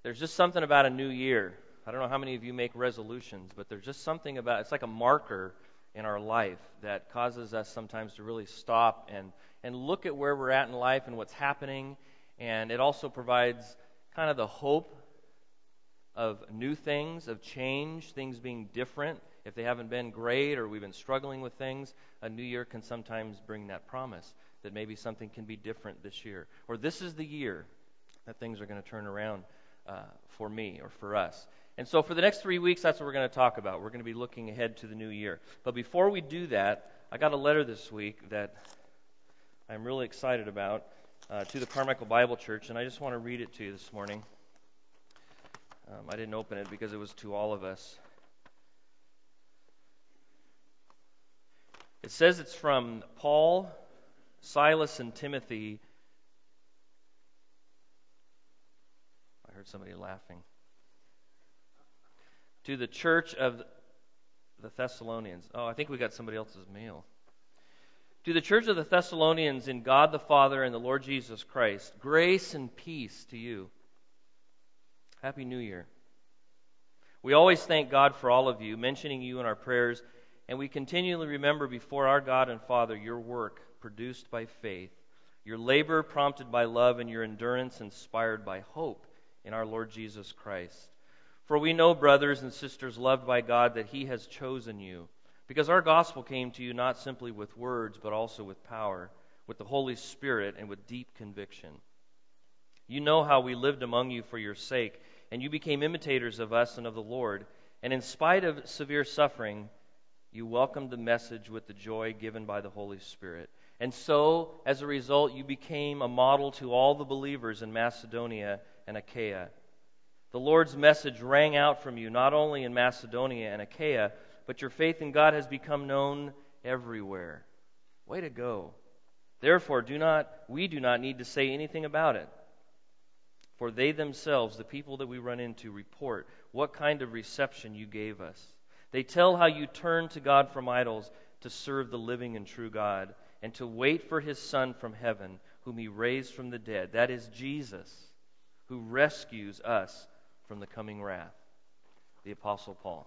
There's just something about a new year. I don't know how many of you make resolutions, but there's just something about it's like a marker in our life that causes us sometimes to really stop and look at where we're at in life and what's happening. And it also provides kind of the hope of new things, of change, things being different. If they haven't been great or we've been struggling with things, a new year can sometimes bring that promise that maybe something can be different this year. Or this is the year that things are going to turn around for me or for us. And so for the next 3 weeks, that's what we're going to talk about. We're going to be looking ahead to the new year. But before we do that, I got a letter this week that I'm really excited about to the Carmichael Bible Church, and I just want to read it to you this morning. I didn't open it because it was to all of us. It says it's from Paul, Silas, and Timothy. I heard somebody laughing. To the church of the Thessalonians. Oh, I think we got somebody else's mail. To the church of the Thessalonians in God the Father and the Lord Jesus Christ, grace and peace to you. Happy New Year. We always thank God for all of you, mentioning you in our prayers, and we continually remember before our God and Father your work produced by faith, your labor prompted by love, and your endurance inspired by hope in our Lord Jesus Christ. For we know, brothers and sisters loved by God, that He has chosen you, because our gospel came to you not simply with words, but also with power, with the Holy Spirit, and with deep conviction. You know how we lived among you for your sake, and you became imitators of us and of the Lord. And in spite of severe suffering, you welcomed the message with the joy given by the Holy Spirit. And so, as a result, you became a model to all the believers in Macedonia and Achaia. The Lord's message rang out from you, not only in Macedonia and Achaia, but your faith in God has become known everywhere. Way to go. Therefore, we do not need to say anything about it. For they themselves, the people that we run into, report what kind of reception you gave us. They tell how you turned to God from idols to serve the living and true God, and to wait for His Son from heaven, whom He raised from the dead. That is Jesus, who rescues us from the coming wrath. The Apostle Paul.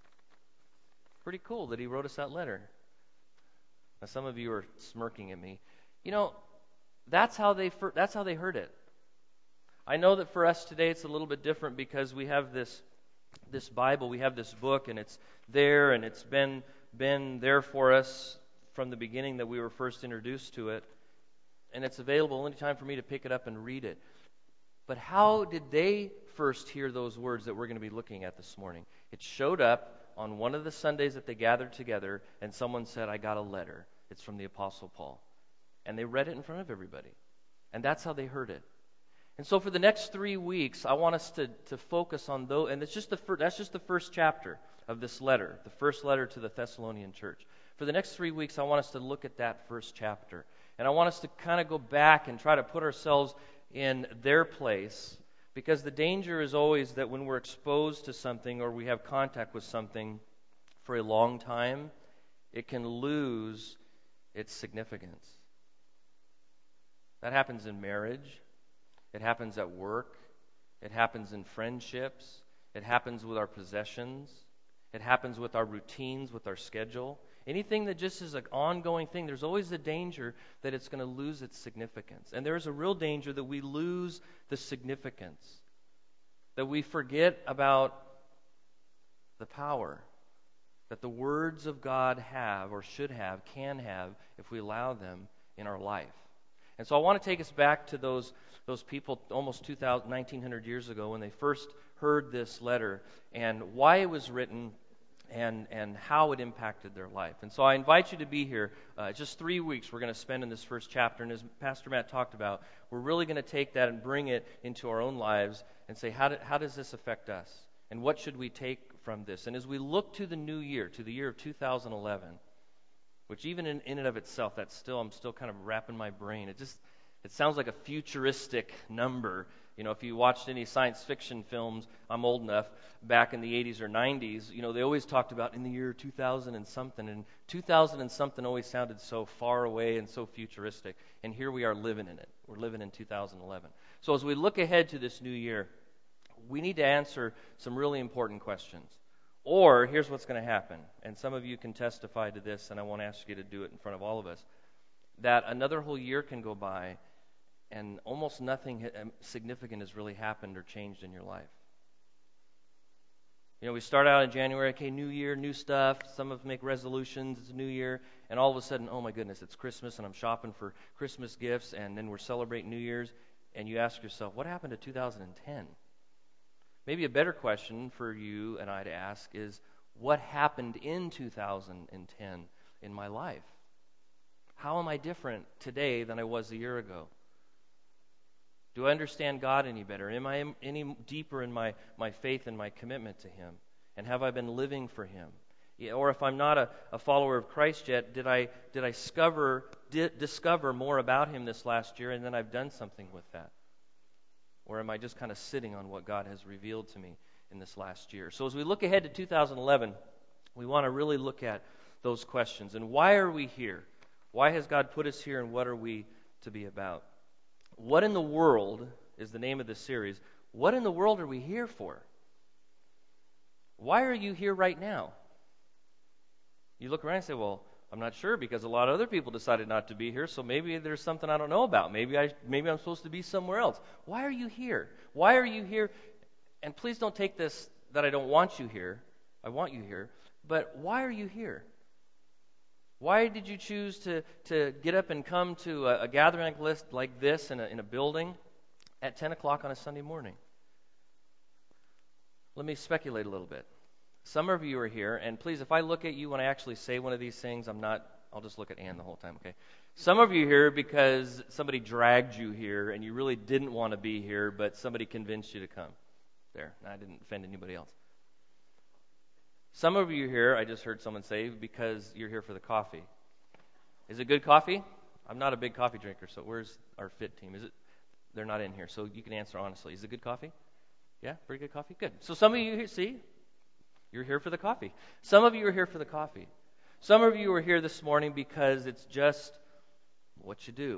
Pretty cool that he wrote us that letter. Now, some of you are smirking at me. You know, that's how they heard it. I know that for us today it's a little bit different because we have this Bible, we have this book, and it's there, and it's been there for us from the beginning that we were first introduced to it, and it's available anytime for me to pick it up and read it. But how did they first hear those words that we're going to be looking at this morning? It showed up on one of the Sundays that they gathered together, and someone said, I got a letter. It's from the Apostle Paul. And they read it in front of everybody. And that's how they heard it. And so for the next 3 weeks, I want us to focus on those, and that's just the first chapter of this letter, the first letter to the Thessalonian church. For the next 3 weeks, I want us to look at that first chapter. And I want us to kind of go back and try to put ourselves in their place, because the danger is always that when we're exposed to something or we have contact with something for a long time, it can lose its significance. That happens in marriage. It happens at work. It happens in friendships. It happens with our possessions. It happens with our routines, with our schedule. Anything that just is an ongoing thing, there's always the danger that it's going to lose its significance. And there's a real danger that we lose the significance, that we forget about the power that the words of God have or should have, can have, if we allow them in our life. And so I want to take us back to those people almost 1,900 years ago when they first heard this letter and why it was written and how it impacted their life. And so I invite you to be here. Just 3 weeks we're going to spend in this first chapter. And as Pastor Matt talked about, we're really going to take that and bring it into our own lives and say, how does this affect us? And what should we take from this? And as we look to the new year, to the year of 2011, which even in and of itself, I'm still kind of wrapping my brain. It sounds like a futuristic number. You know, if you watched any science fiction films, I'm old enough, back in the 80s or 90s, you know, they always talked about in the year 2000 and something, and 2000 and something always sounded so far away and so futuristic, and here we are living in it. We're living in 2011. So as we look ahead to this new year, we need to answer some really important questions. Or here's what's going to happen, and some of you can testify to this, and I won't ask you to do it in front of all of us, that another whole year can go by and almost nothing significant has really happened or changed in your life. You know, we start out in January, okay, new year, new stuff. Some of us make resolutions, it's a new year, and all of a sudden, oh my goodness, it's Christmas, and I'm shopping for Christmas gifts, and then we're celebrating New Year's, and you ask yourself, what happened to 2010? Maybe a better question for you and I to ask is, what happened in 2010 in my life? How am I different today than I was a year ago? Do I understand God any better? Am I any deeper in my faith and my commitment to Him? And have I been living for Him? Or if I'm not a follower of Christ yet, did I discover more about Him this last year, and then I've done something with that? Or am I just kind of sitting on what God has revealed to me in this last year? So as we look ahead to 2011, we want to really look at those questions. And why are we here? Why has God put us here, and what are we to be about? What in the world is the name of this series? What in the world are we here for? Why are you here right now? You look around and say, well, I'm not sure because a lot of other people decided not to be here, so maybe there's something I don't know about. Maybe I'm supposed to be somewhere else. Why are you here? Why are you here? And please don't take this that I don't want you here. I want you here. But why are you here? Why did you choose to get up and come to a gathering like this in a building at 10 o'clock on a Sunday morning? Let me speculate a little bit. Some of you are here, and please, if I look at you when I actually say one of these things, I'll just look at Ann the whole time, okay? Some of you are here because somebody dragged you here, and you really didn't want to be here, but somebody convinced you to come. There, I didn't offend anybody else. Some of you here, I just heard someone say, because you're here for the coffee. Is it good coffee? I'm not a big coffee drinker, so where's our fit team? They're not in here, so you can answer honestly. Is it good coffee? Yeah, pretty good coffee? Good. So some of you here, see, you're here for the coffee. Some of you are here for the coffee. Some of you are here this morning because it's just what you do.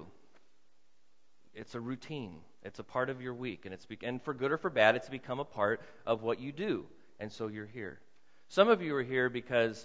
It's a routine. It's a part of your week, and for good or for bad, it's become a part of what you do, and so you're here. Some of you are here because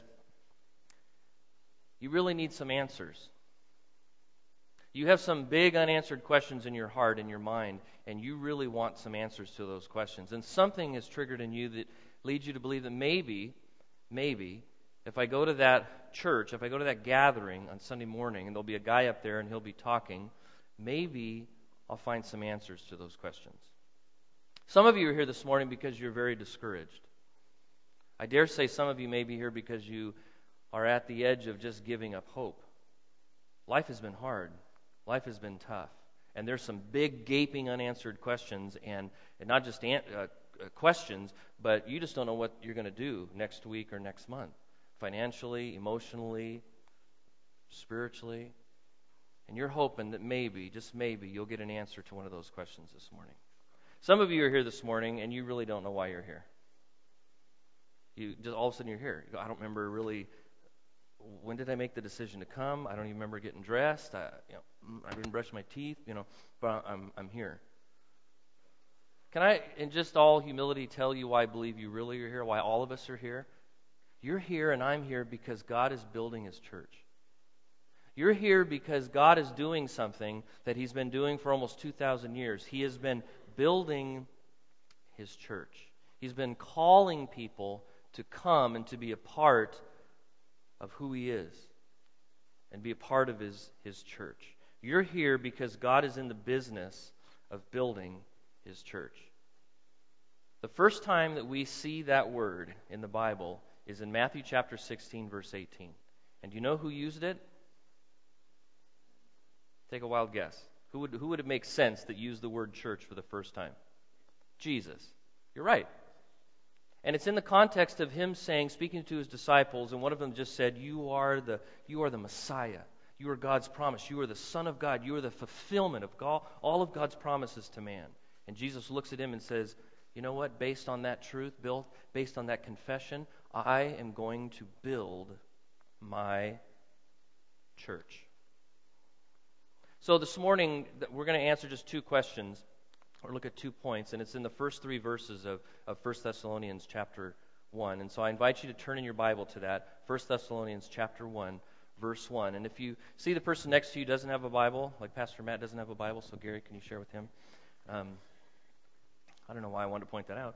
you really need some answers. You have some big unanswered questions in your heart and your mind, and you really want some answers to those questions. And something is triggered in you that leads you to believe that maybe, if I go to that church, if I go to that gathering on Sunday morning, and there'll be a guy up there and he'll be talking, maybe I'll find some answers to those questions. Some of you are here this morning because you're very discouraged. I dare say some of you may be here because you are at the edge of just giving up hope. Life has been hard. Life has been tough. And there's some big, gaping, unanswered questions, and not just questions, but you just don't know what you're going to do next week or next month, financially, emotionally, spiritually. And you're hoping that maybe, just maybe, you'll get an answer to one of those questions this morning. Some of you are here this morning, and you really don't know why you're here. You just all of a sudden you're here. You go, I don't remember really. When did I make the decision to come? I don't even remember getting dressed. I didn't brush my teeth. But I'm here. Can I, in just all humility, tell you why I believe you really are here? Why all of us are here? You're here, and I'm here because God is building His church. You're here because God is doing something that He's been doing for almost 2,000 years. He has been building His church. He's been calling people to come and to be a part of who He is and be a part of His church. You're here because God is in the business of building His church. The first time that we see that word in the Bible is in Matthew chapter 16, verse 18. And do you know who used it? Take a wild guess. Who would it make sense that used the word church for the first time? Jesus. You're right. And it's in the context of Him speaking to His disciples, and one of them just said, you are the Messiah. You are God's promise. You are the Son of God. You are the fulfillment of all of God's promises to man. And Jesus looks at him and says, you know what? Based on that truth, based on that confession, I am going to build my church. So this morning, we're going to answer just two questions. or look at 2 points, and it's in the first 3 verses of 1 Thessalonians chapter 1. And so I invite you to turn in your Bible to that, 1 Thessalonians chapter 1, verse 1. And if you see the person next to you doesn't have a Bible, like Pastor Matt doesn't have a Bible, so Gary, can you share with him? I don't know why I wanted to point that out.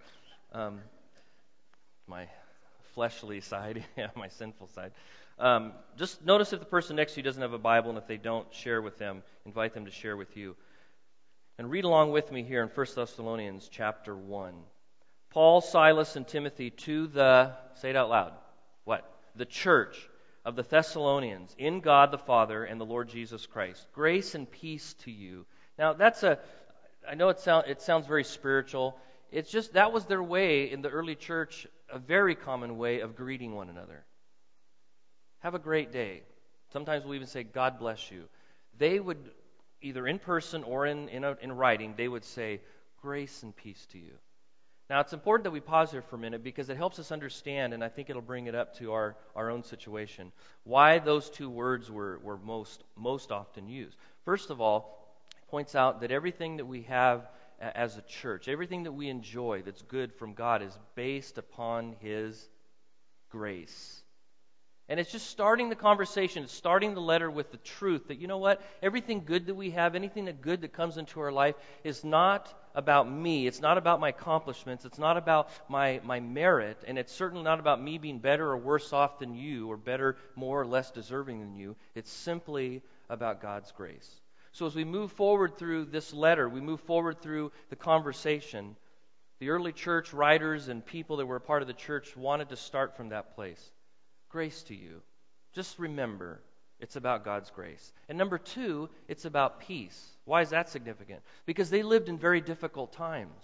My fleshly side, my sinful side. Just notice if the person next to you doesn't have a Bible, and if they don't, share with them. Invite them to share with you. And read along with me here in 1 Thessalonians chapter 1. Paul, Silas, and Timothy to the, say it out loud, what? The church of the Thessalonians, in God the Father and the Lord Jesus Christ. Grace and peace to you. Now, I know it sounds very spiritual. It's just, that was their way in the early church, a very common way of greeting one another. Have a great day. Sometimes we'll even say, God bless you. They would, either in person or in writing, they would say, grace and peace to you. Now, it's important that we pause here for a minute because it helps us understand, and I think it'll bring it up to our own situation, why those 2 words were most often used. First of all, it points out that everything that we have as a church, everything that we enjoy that's good from God is based upon His grace. And it's just starting the conversation, it's starting the letter with the truth that, you know what, everything good that we have, anything good that comes into our life is not about me, it's not about my accomplishments, it's not about my merit, and it's certainly not about me being better or worse off than you, or better, more or less deserving than you. It's simply about God's grace. So as we move forward through this letter, we move forward through the conversation, the early church writers and people that were a part of the church wanted to start from that place. Grace to you. Just remember, it's about God's grace. And number 2, it's about peace. Why is that significant? Because they lived in very difficult times.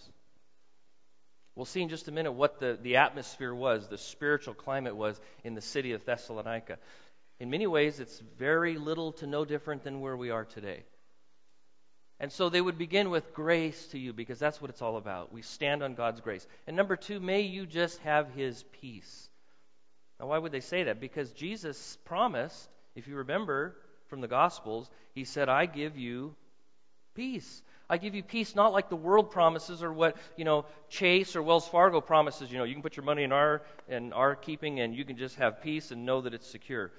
We'll see in just a minute what the atmosphere was, the spiritual climate was in the city of Thessalonica. In many ways, it's very little to no different than where we are today. And so they would begin with grace to you because that's what it's all about. We stand on God's grace. And number 2, may you just have His peace. Now, why would they say that? Because Jesus promised, if you remember from the Gospels, He said, I give you peace. I give you peace not like the world promises or what, Chase or Wells Fargo promises, you can put your money in our keeping and you can just have peace and know that it's secure.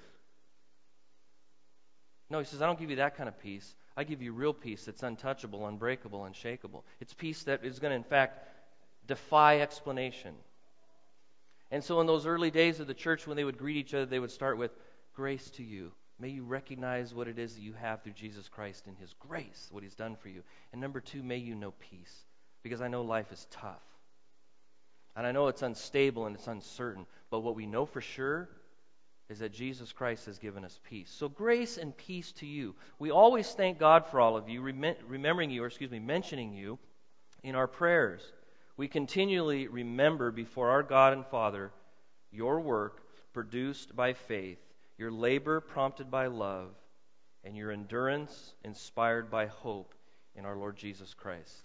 No, He says, I don't give you that kind of peace. I give you real peace that's untouchable, unbreakable, unshakable. It's peace that is going to, in fact, defy explanation. And so in those early days of the church, when they would greet each other, they would start with, grace to you. May you recognize what it is that you have through Jesus Christ in His grace, what He's done for you. And number 2, may you know peace, because I know life is tough. And I know it's unstable and it's uncertain. But what we know for sure is that Jesus Christ has given us peace. So grace and peace to you. We always thank God for all of you, mentioning you in our prayers. We continually remember before our God and Father your work produced by faith, your labor prompted by love, and your endurance inspired by hope in our Lord Jesus Christ.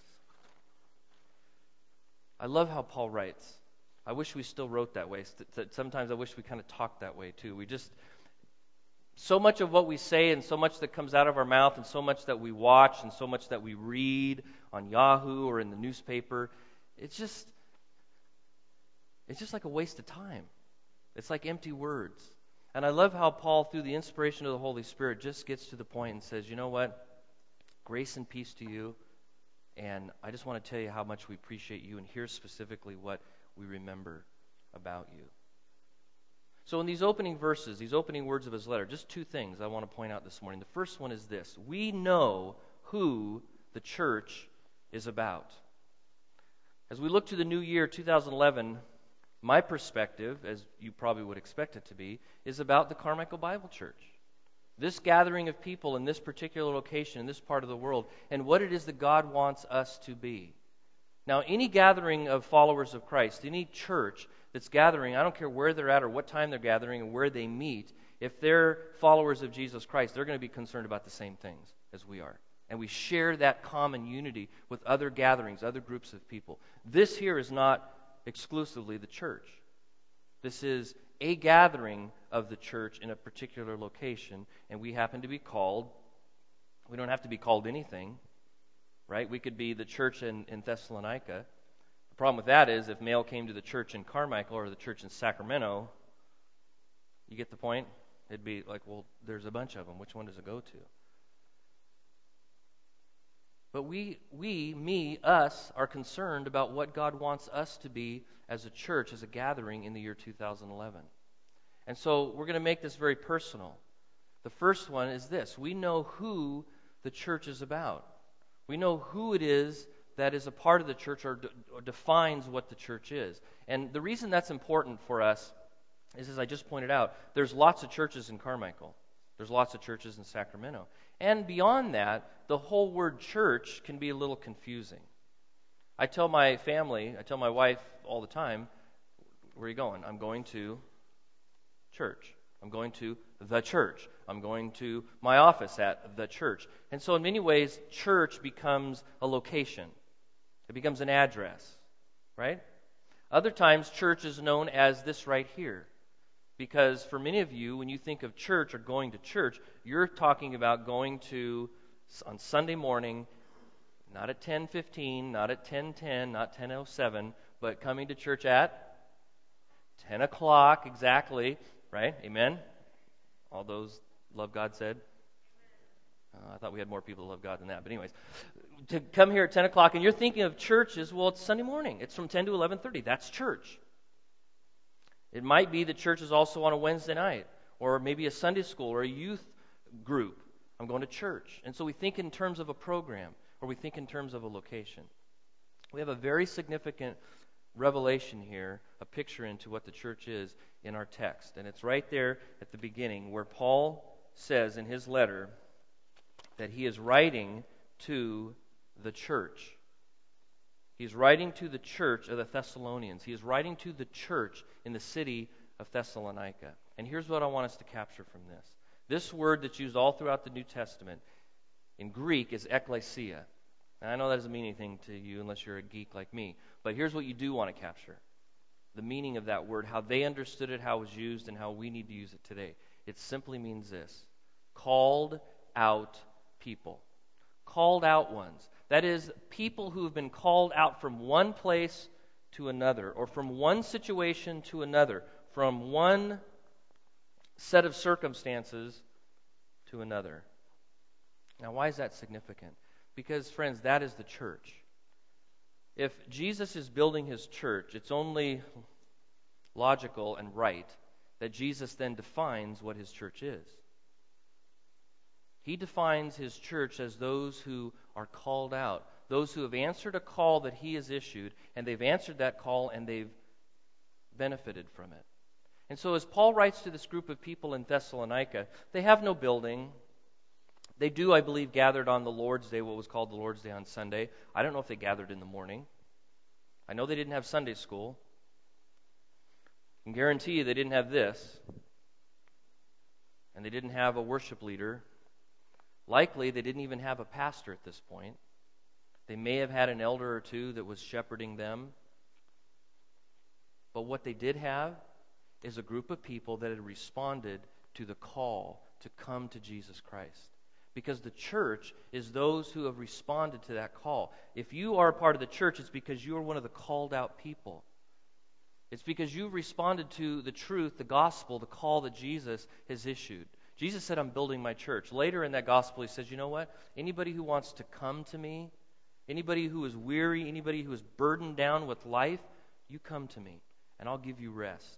I love how Paul writes. I wish we still wrote that way. Sometimes I wish we kind of talked that way too. So much of what we say and so much that comes out of our mouth and so much that we watch and so much that we read on Yahoo or in the newspaper, it's just like a waste of time. It's like empty words. And I love how Paul, through the inspiration of the Holy Spirit, just gets to the point and says, you know what? Grace and peace to you. And I just want to tell you how much we appreciate you. And here's specifically what we remember about you. So in these opening verses, these opening words of his letter, just 2 things I want to point out this morning. The first one is this. We know who the church is about. As we look to the new year, 2011, my perspective, as you probably would expect it to be, is about the Carmichael Bible Church. This gathering of people in this particular location, in this part of the world, and what it is that God wants us to be. Now, any gathering of followers of Christ, any church that's gathering, I don't care where they're at or what time they're gathering and where they meet, if they're followers of Jesus Christ, they're going to be concerned about the same things as we are. And we share that common unity with other gatherings, other groups of people. This here is not exclusively the church. This is a gathering of the church in a particular location, and we happen to be called. We don't have to be called anything. right? We could be the church in Thessalonica. The problem with that is if mail came to the church in Carmichael or the church in Sacramento, you get the point? It'd be like, well, there's a bunch of them. Which one does it go to? But us, are concerned about what God wants us to be as a church, as a gathering in the year 2011. And so we're going to make this very personal. The first one is this. We know who the church is about. We know who it is that is a part of the church or defines what the church is. And the reason that's important for us is, as I just pointed out, there's lots of churches in Carmichael. There's lots of churches in Sacramento. And beyond that, the whole word church can be a little confusing. I tell my family, I tell my wife all the time, where are you going? I'm going to church. I'm going to the church. I'm going to my office at the church. And so in many ways, church becomes a location. It becomes an address, right? Other times, church is known as this right here. Because for many of you, when you think of church or going to church, you're talking about going to, on Sunday morning, not at 10:15, not at 10:10, not 10:07, but coming to church at 10 o'clock exactly, right? Amen? All those love God said? I thought we had more people that love God than that. But anyways, to come here at 10 o'clock, and you're thinking of churches, well, it's Sunday morning. It's from 10 to 11:30. That's church. It might be that church is also on a Wednesday night, or maybe a Sunday school or a youth group. I'm going to church. And so we think in terms of a program, or we think in terms of a location. We have a very significant revelation here, a picture into what the church is in our text. And it's right there at the beginning where Paul says in his letter that he is writing to the church. He's writing to the church of the Thessalonians. He is writing to the church in the city of Thessalonica. And here's what I want us to capture from this. This word that's used all throughout the New Testament in Greek is ekklesia. Now, I know that doesn't mean anything to you unless you're a geek like me. But here's what you do want to capture. The meaning of that word, how they understood it, how it was used, and how we need to use it today. It simply means this. Called out people. Called out ones. That is, people who have been called out from one place to another, or from one situation to another, from one set of circumstances to another. Now, why is that significant? Because, friends, that is the church. If Jesus is building his church, it's only logical and right that Jesus then defines what his church is. He defines his church as those who are called out, those who have answered a call that he has issued, and they've answered that call and they've benefited from it. And so as Paul writes to this group of people in Thessalonica, they have no building. They do, I believe, gathered on the Lord's Day, what was called the Lord's Day on Sunday. I don't know if they gathered in the morning. I know they didn't have Sunday school. I can guarantee you they didn't have this. And they didn't have a worship leader. Likely, they didn't even have a pastor at this point. They may have had an elder or two that was shepherding them. But what they did have is a group of people that had responded to the call to come to Jesus Christ. Because the church is those who have responded to that call. If you are a part of the church, it's because you are one of the called out people. It's because you've responded to the truth, the gospel, the call that Jesus has issued. Jesus said, I'm building my church. Later in that gospel, he says, you know what? Anybody who wants to come to me, anybody who is weary, anybody who is burdened down with life, you come to me, and I'll give you rest.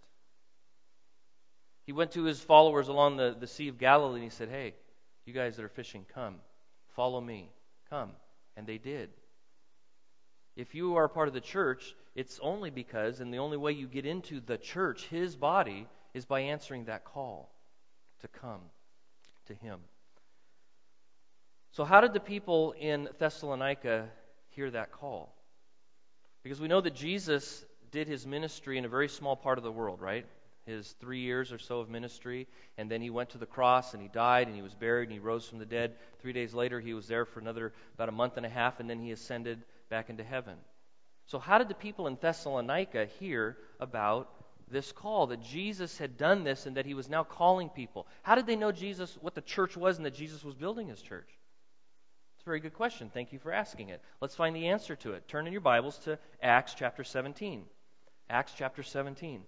He went to his followers along the Sea of Galilee, and he said, hey, you guys that are fishing, come. Follow me. Come. And they did. If you are a part of the church, it's only because, and the only way you get into the church, his body, is by answering that call to come to him. So how did the people in Thessalonica hear that call? Because we know that Jesus did his ministry in a very small part of the world, right? His 3 years or so of ministry, and then he went to the cross and he died and he was buried and he rose from the dead. 3 days later he was there for about a month and a half, and then he ascended back into heaven. So how did the people in Thessalonica hear about this call, that Jesus had done this and that he was now calling people? How did they know Jesus, what the church was, and that Jesus was building his church? It's a very good question. Thank you for asking it. Let's find the answer to it. Turn in your Bibles to Acts chapter 17. Acts chapter 17.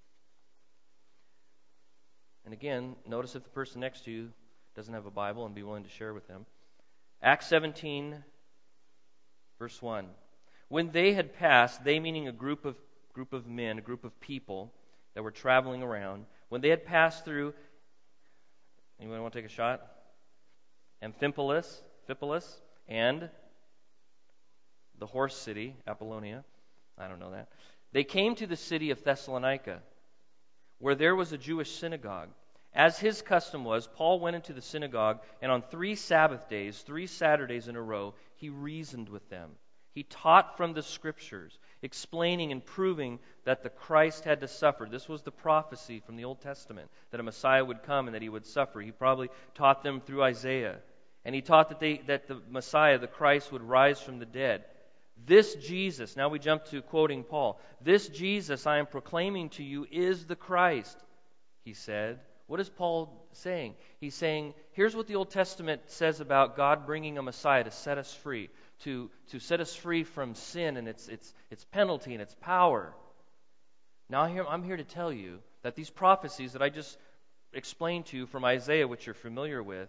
And again, notice if the person next to you doesn't have a Bible and be willing to share with them. Acts 17, verse 1. When they had passed, they meaning a group of men, a group of people that were traveling around, when they had passed through, anyone want to take a shot? Amphipolis, and the horse city, Apollonia. I don't know that. They came to the city of Thessalonica, where there was a Jewish synagogue. As his custom was, Paul went into the synagogue, and on 3 Sabbath days, 3 Saturdays in a row, he reasoned with them. He taught from the Scriptures, explaining and proving that the Christ had to suffer. This was the prophecy from the Old Testament, that a Messiah would come and that he would suffer. He probably taught them through Isaiah. And he taught that the Messiah, the Christ, would rise from the dead. This Jesus, now we jump to quoting Paul, this Jesus I am proclaiming to you is the Christ, he said. What is Paul saying? He's saying, here's what the Old Testament says about God bringing a Messiah to set us free, to set us free from sin and its penalty and its power. Now I'm here to tell you that these prophecies that I just explained to you from Isaiah, which you're familiar with,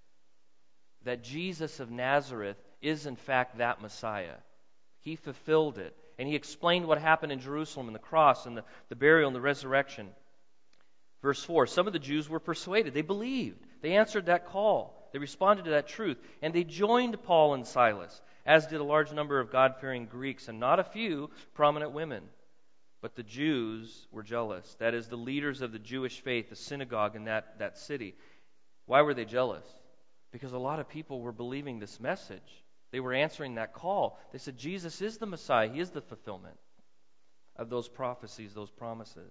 that Jesus of Nazareth is in fact that Messiah. He fulfilled it. And he explained what happened in Jerusalem and the cross and the burial and the resurrection. Verse 4, some of the Jews were persuaded. They believed. They answered that call. They responded to that truth. And they joined Paul and Silas, as did a large number of God-fearing Greeks and not a few prominent women. But the Jews were jealous. That is, the leaders of the Jewish faith, the synagogue in that city. Why were they jealous? Because a lot of people were believing this message. They were answering that call. They said, Jesus is the Messiah. He is the fulfillment of those prophecies, those promises.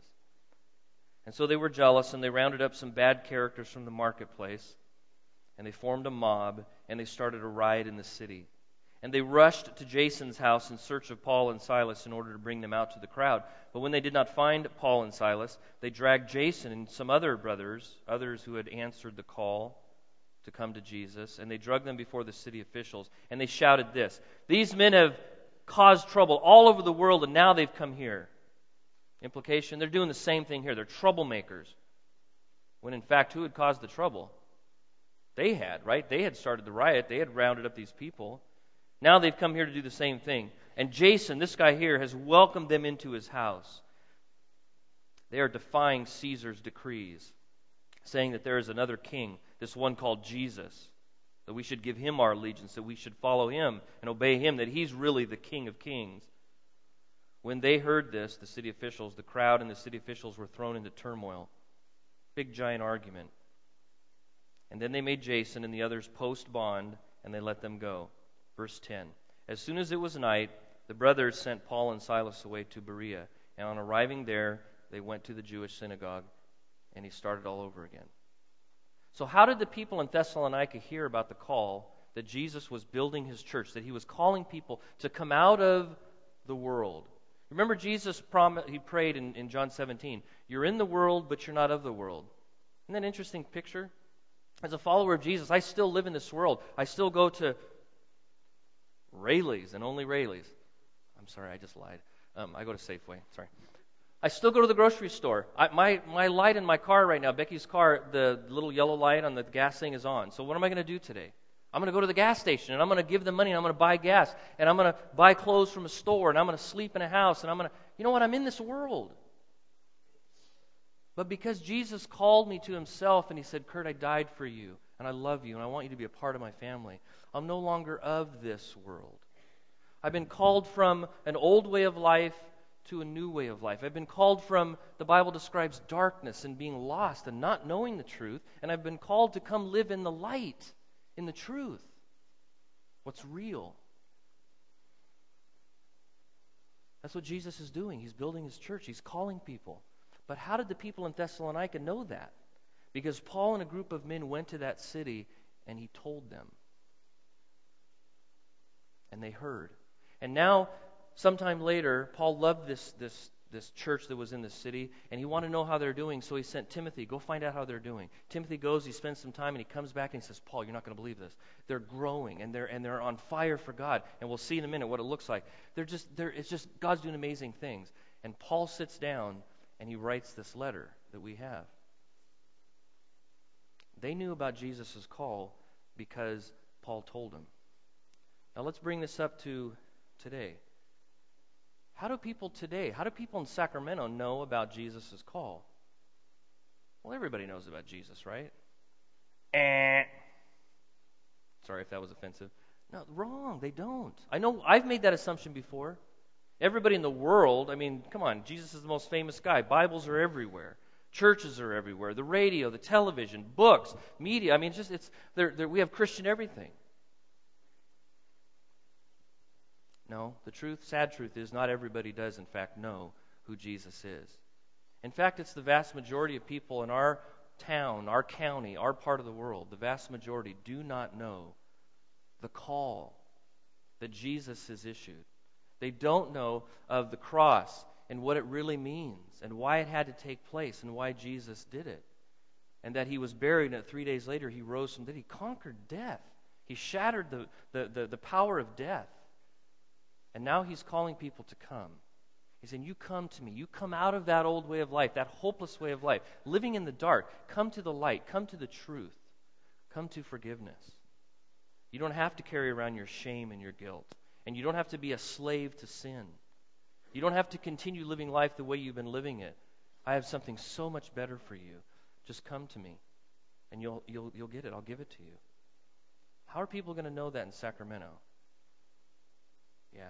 And so they were jealous, and they rounded up some bad characters from the marketplace, and they formed a mob, and they started a riot in the city. And they rushed to Jason's house in search of Paul and Silas in order to bring them out to the crowd. But when they did not find Paul and Silas, they dragged Jason and some other brothers, others who had answered the call to come to Jesus, and they dragged them before the city officials, and they shouted this, these men have caused trouble all over the world, and now they've come here. Implication, they're doing the same thing here. They're troublemakers. When in fact, who had caused the trouble? They had, right? They had started the riot. They had rounded up these people. Now they've come here to do the same thing. And Jason, this guy here, has welcomed them into his house. They are defying Caesar's decrees, saying that there is another king, this one called Jesus, that we should give him our allegiance, that we should follow him and obey him, that he's really the King of Kings. When they heard this, the city officials, the crowd and the city officials were thrown into turmoil. Big, giant argument. And then they made Jason and the others post bond, and they let them go. Verse 10. As soon as it was night, the brothers sent Paul and Silas away to Berea. And on arriving there, they went to the Jewish synagogue, and he started all over again. So how did the people in Thessalonica hear about the call that Jesus was building his church, that he was calling people to come out of the world? Remember Jesus he prayed in John 17, you're in the world, but you're not of the world. Isn't that an interesting picture? As a follower of Jesus, I still live in this world. I still go to Rayleigh's and only Rayleigh's. I'm sorry, I just lied. I go to Safeway. Sorry. I still go to the grocery store. My light in my car right now, Becky's car, the little yellow light on the gas thing is on. So what am I going to do today? I'm going to go to the gas station, and I'm going to give them money, and I'm going to buy gas, and I'm going to buy clothes from a store, and I'm going to sleep in a house, and I'm going to, you know what, I'm in this world. But because Jesus called me to himself, and he said, Kurt, I died for you, and I love you, and I want you to be a part of my family, I'm no longer of this world. I've been called from an old way of life to a new way of life. I've been called from, the Bible describes darkness and being lost and not knowing the truth, and I've been called to come live in the light, in the truth, what's real. That's what Jesus is doing. He's building his church. He's calling people. But how did the people in Thessalonica know that? Because Paul and a group of men went to that city and he told them. And they heard. And now, sometime later, Paul loved this this church that was in the city, and he wanted to know how they're doing, so he sent Timothy, go find out how they're doing. Timothy goes, he spends some time, and he comes back and he says, Paul, you're not going to believe this. They're growing, and they're on fire for God, and we'll see in a minute what it looks like. It's just God's doing amazing things. And Paul sits down, and he writes this letter that we have. They knew about Jesus' call because Paul told them. Now let's bring this up to today. How do people in Sacramento know about Jesus' call? Well, everybody knows about Jesus, right? Sorry if that was offensive. No, wrong. They don't. I know I've made that assumption before. Everybody in the world, I mean, come on, Jesus is the most famous guy. Bibles are everywhere. Churches are everywhere. The radio, the television, books, media. I mean, we have Christian everything. No, the sad truth is not everybody does, in fact, know who Jesus is. In fact, it's the vast majority of people in our town, our county, our part of the world, the vast majority do not know the call that Jesus has issued. They don't know of the cross and what it really means and why it had to take place and why Jesus did it. And that he was buried, and 3 days later he rose from the dead. He conquered death. He shattered the power of death. And now he's calling people to come. He's saying, you come to me. You come out of that old way of life, that hopeless way of life, living in the dark. Come to the light. Come to the truth. Come to forgiveness. You don't have to carry around your shame and your guilt. And you don't have to be a slave to sin. You don't have to continue living life the way you've been living it. I have something so much better for you. Just come to me, and you'll get it. I'll give it to you. How are people going to know that in Sacramento? Yeah.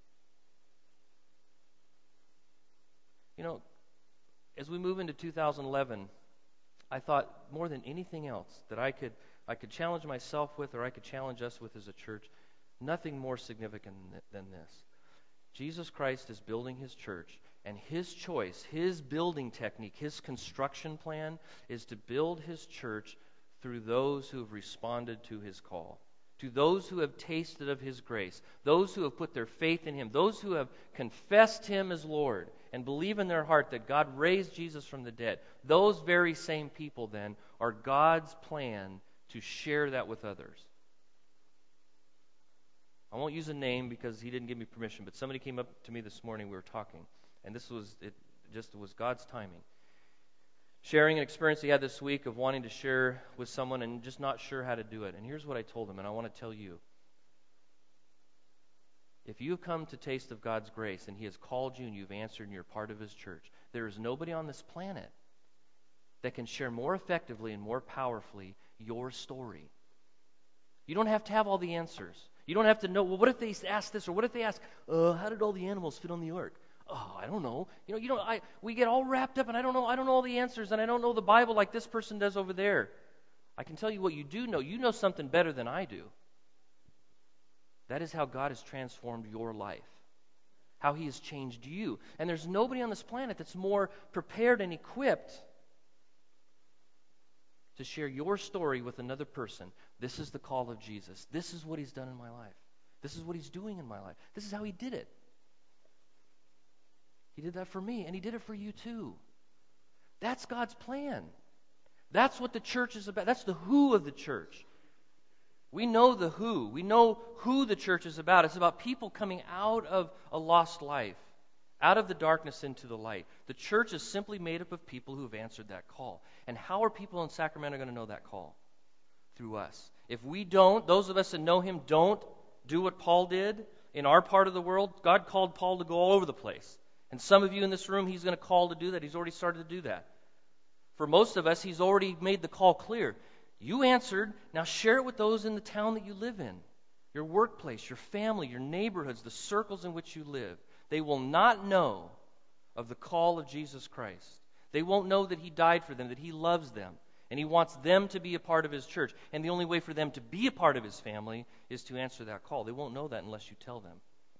You know, as we move into 2011, I thought more than anything else that I could challenge myself with, or I could challenge us with as a church, nothing more significant than this. Jesus Christ is building his church, and his choice, his building technique, his construction plan is to build his church through those who have responded to his call, to those who have tasted of his grace, those who have put their faith in him, those who have confessed him as Lord and believe in their heart that God raised Jesus from the dead. Those very same people then are God's plan to share that with others. I won't use a name because he didn't give me permission, but somebody came up to me this morning, we were talking, and this was God's timing. Sharing an experience he had this week of wanting to share with someone and just not sure how to do it. And here's what I told him, and I want to tell you. If you have come to taste of God's grace and he has called you and you've answered and you're part of his church, there is nobody on this planet that can share more effectively and more powerfully your story. You don't have to have all the answers. You don't have to know, well, what if they ask this, or what if they ask, how did all the animals fit on the ark? Oh, I don't know. We get all wrapped up, and I don't know all the answers, and I don't know the Bible like this person does over there. I can tell you what you do know. You know something better than I do. That is how God has transformed your life, how he has changed you. And there's nobody on this planet that's more prepared and equipped to share your story with another person. This is the call of Jesus. This is what he's done in my life. This is what he's doing in my life. This is how he did it. He did that for me, and he did it for you too. That's God's plan. That's what the church is about. That's the who of the church. We know the who. We know who the church is about. It's about people coming out of a lost life, out of the darkness into the light. The church is simply made up of people who have answered that call. And how are people in Sacramento going to know that call? Through us. If we don't, those of us that know him don't do what Paul did in our part of the world, God called Paul to go all over the place. And some of you in this room, he's going to call to do that. He's already started to do that. For most of us, he's already made the call clear. You answered, now share it with those in the town that you live in, your workplace, your family, your neighborhoods, the circles in which you live. They will not know of the call of Jesus Christ. They won't know that he died for them, that he loves them, and he wants them to be a part of his church. And the only way for them to be a part of his family is to answer that call. They won't know that unless you tell them.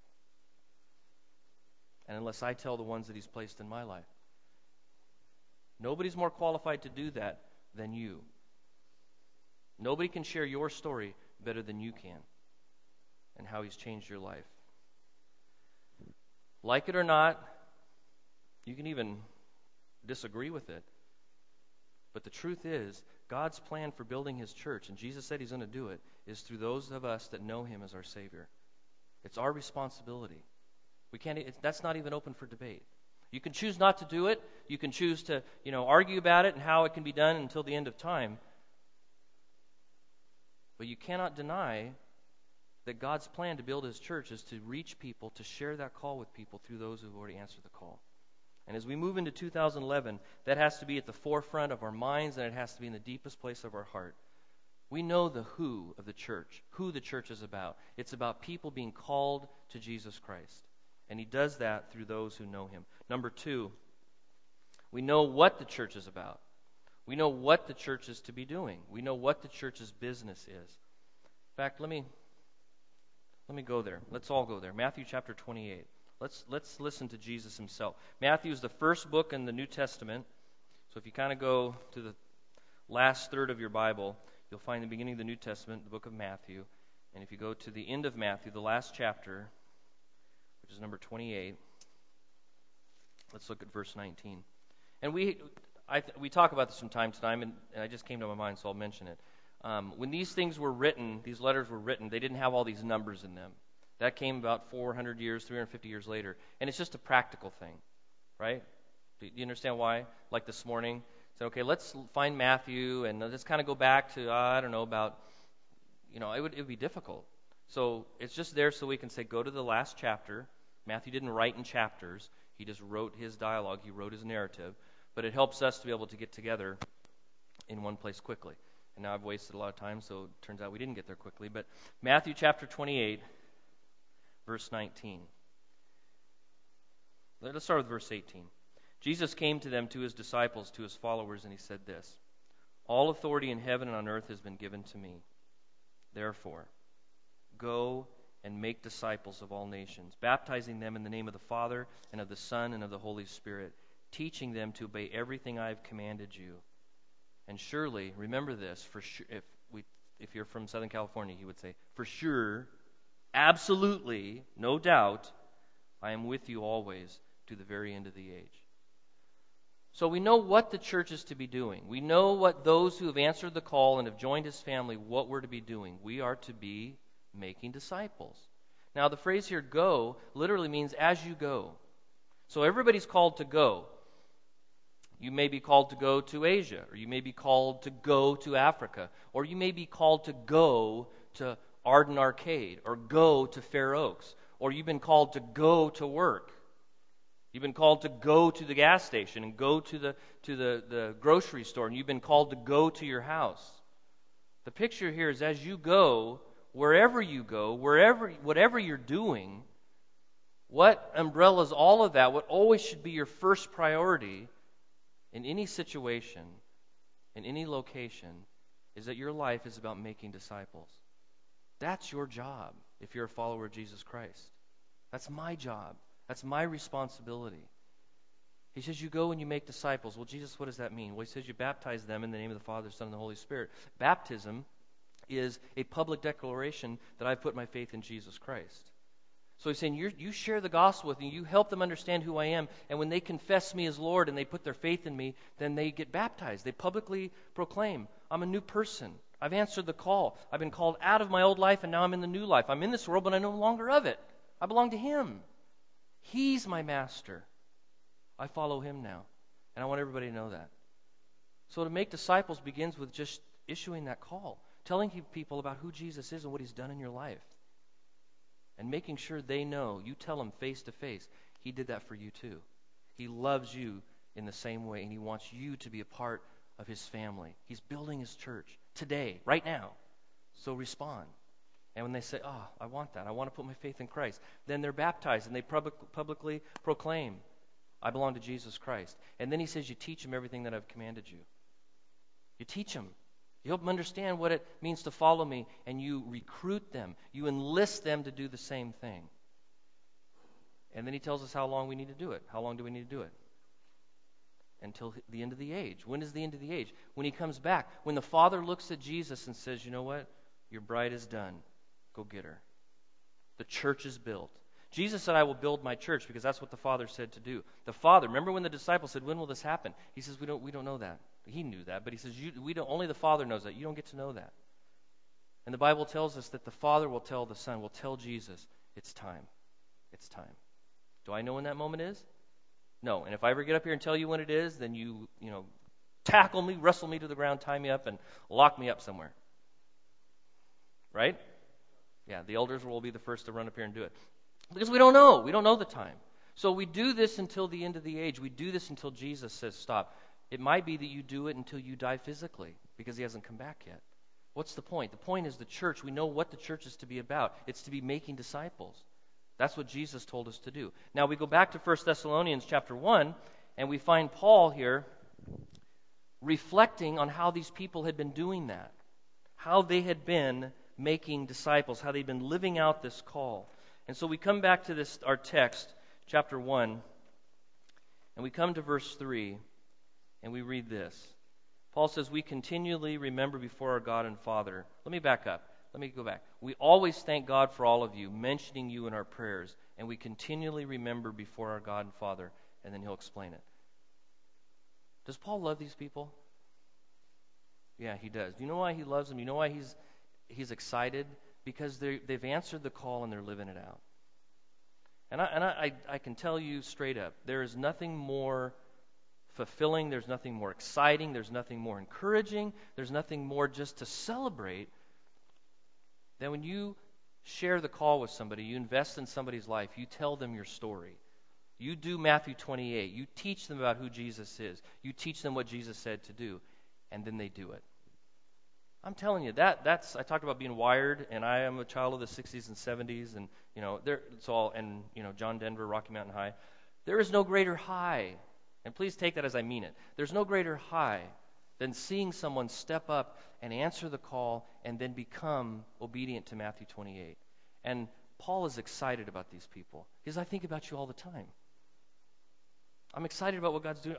And unless I tell the ones that he's placed in my life. Nobody's more qualified to do that than you. Nobody can share your story better than you can, and how he's changed your life. Like it or not, You can even disagree with it. But the truth is, God's plan for building his church, and Jesus said he's going to do it, is through those of us that know him as our Savior. It's our responsibility. That's not even open for debate. You can choose not to do it. You can choose to, argue about it and how it can be done until the end of time. But you cannot deny that God's plan to build his church is to reach people, to share that call with people through those who have already answered the call. And as we move into 2011, that has to be at the forefront of our minds, and it has to be in the deepest place of our heart. We know the who of the church, who the church is about. It's about people being called to Jesus Christ. And he does that through those who know him. Number 2, we know what the church is about. We know what the church is to be doing. We know what the church's business is. In fact, let me go there. Let's all go there. Matthew chapter 28. Let's listen to Jesus himself. Matthew is the first book in the New Testament. So if you kind of go to the last third of your Bible, you'll find the beginning of the New Testament, the book of Matthew. And if you go to the end of Matthew, the last chapter, which is number 28, let's look at verse 19. And we talk about this from time to time, and I just came to my mind, so I'll mention it. When these things were written, these letters were written, they didn't have all these numbers in them. That came about 400 years, 350 years later. And it's just a practical thing, right? Do you understand why? Like this morning, say, okay, let's find Matthew, and let's kind of go back to, it would be difficult. So it's just there so we can say, go to the last chapter. Matthew didn't write in chapters. He just wrote his dialogue. He wrote his narrative. But it helps us to be able to get together in one place quickly. And now I've wasted a lot of time, so it turns out we didn't get there quickly. But Matthew chapter 28, verse 19. Let's start with verse 18. Jesus came to them, to his disciples, to his followers, and he said this: All authority in heaven and on earth has been given to me. Therefore, go and make disciples of all nations, baptizing them in the name of the Father and of the Son and of the Holy Spirit, teaching them to obey everything I have commanded you. And surely, remember this, for sure, if you're from Southern California, you would say, for sure, absolutely, no doubt, I am with you always to the very end of the age. So we know what the church is to be doing. We know what those who have answered the call and have joined his family, what we're to be doing. We are to be making disciples. Now, the phrase here, go, literally means as you go. So everybody's called to go. You may be called to go to Asia, or you may be called to go to Africa, or you may be called to go to Arden Arcade, or go to Fair Oaks, or you've been called to go to work. You've been called to go to the gas station and go to the grocery store, and you've been called to go to your house. The picture here is as you go, whatever you're doing, what umbrellas all of that, what always should be your first priority in any situation, in any location, is that your life is about making disciples. That's your job if you're a follower of Jesus Christ. That's my job. That's my responsibility. He says you go and you make disciples. Well, Jesus, what does that mean? Well, he says you baptize them in the name of the Father, Son, and the Holy Spirit. Baptism is a public declaration that I've put my faith in Jesus Christ. So he's saying you share the gospel with me, you help them understand who I am, and when they confess me as Lord and they put their faith in me, then they get baptized. They publicly proclaim, I'm a new person. I've answered the call. I've been called out of my old life, and now I'm in the new life. I'm in this world, but I'm no longer of it. I belong to him. He's my master. I follow him now. And I want everybody to know that. So to make disciples begins with just issuing that call, telling people about who Jesus is and what he's done in your life. And making sure they know, you tell them face to face, he did that for you too. He loves you in the same way, and he wants you to be a part of his family. He's building his church today, right now. So respond. And when they say, I want that, I want to put my faith in Christ, then they're baptized and they publicly proclaim, I belong to Jesus Christ. And then he says you teach them everything that I've commanded you. You teach them. You help them understand what it means to follow me, and you recruit them. You enlist them to do the same thing. And then he tells us how long we need to do it. How long do we need to do it? Until the end of the age. When is the end of the age? When he comes back. When the Father looks at Jesus and says, you know what? Your bride is done. Go get her. The church is built. Jesus said, I will build my church because that's what the Father said to do. The Father, remember when the disciples said, when will this happen? He says, we don't know that. He knew that, but he says, only the Father knows that. You don't get to know that. And the Bible tells us that the Father will tell the Son, will tell Jesus, it's time. It's time. Do I know when that moment is? No. And if I ever get up here and tell you when it is, then you tackle me, wrestle me to the ground, tie me up, and lock me up somewhere. Right? Yeah, the elders will be the first to run up here and do it. Because we don't know. We don't know the time. So we do this until the end of the age. We do this until Jesus says stop. It might be that you do it until you die physically because he hasn't come back yet. What's the point? The point is the church. We know what the church is to be about. It's to be making disciples. That's what Jesus told us to do. Now we go back to 1 Thessalonians chapter 1, and we find Paul here reflecting on how these people had been doing that, how they had been making disciples, how they'd been living out this call. And so we come back to this, our text, chapter 1, and we come to verse 3, and we read this. Paul says, we continually remember before our God and Father. Let me back up. Let me go back. We always thank God for all of you, mentioning you in our prayers, and we continually remember before our God and Father, and then he'll explain it. Does Paul love these people? Yeah, he does. Do you know why he loves them? You know why he's excited? Because they've answered the call and they're living it out. And I can tell you straight up, there is nothing more fulfilling, there's nothing more exciting, there's nothing more encouraging, there's nothing more just to celebrate than when you share the call with somebody, you invest in somebody's life, you tell them your story. You do Matthew 28. You teach them about who Jesus is. You teach them what Jesus said to do, and then they do it. I'm telling you, that's I talked about being wired, and I am a child of the 60s and 70s, and it's all, and John Denver, Rocky Mountain High. There is no greater high. And please take that as I mean it. There's no greater high than seeing someone step up and answer the call and then become obedient to Matthew 28. And Paul is excited about these people because I think about you all the time. I'm excited about what God's doing.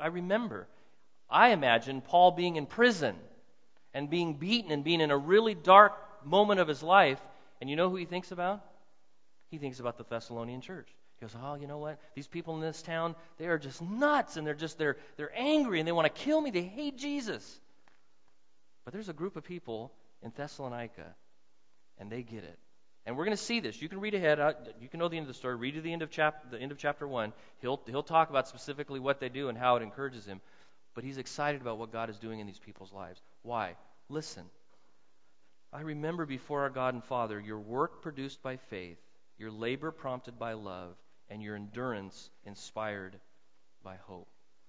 I imagine Paul being in prison and being beaten and being in a really dark moment of his life. And you know who he thinks about? He thinks about the Thessalonian church. He goes, oh, you know what? These people in this town, they are just nuts, and they're angry, and they want to kill me. They hate Jesus. But there's a group of people in Thessalonica, and they get it. And we're going to see this. You can read ahead. You can know the end of the story. Read to the end of chapter 1. He'll talk about specifically what they do and how it encourages him. But he's excited about what God is doing in these people's lives. Why? Listen. I remember before our God and Father your work produced by faith, your labor prompted by love, and your endurance inspired by hope.